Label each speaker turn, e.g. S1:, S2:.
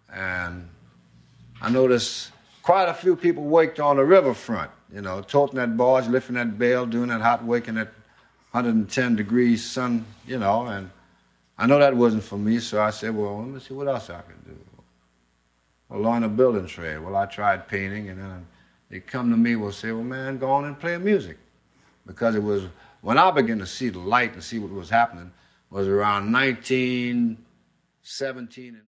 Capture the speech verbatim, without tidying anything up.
S1: And I noticed quite a few people worked on the riverfront, you know, toting that barge, lifting that bale, doing that hot work in that one hundred ten degrees sun, you know, and I know that wasn't for me, so I said, well, let me see what else I can do. Well, learn a building trade. Well, I tried painting, and then they come to me, will say, well, man, go on and play music. Because it was, when I began to see the light and see what was happening, was around nineteen seventeen.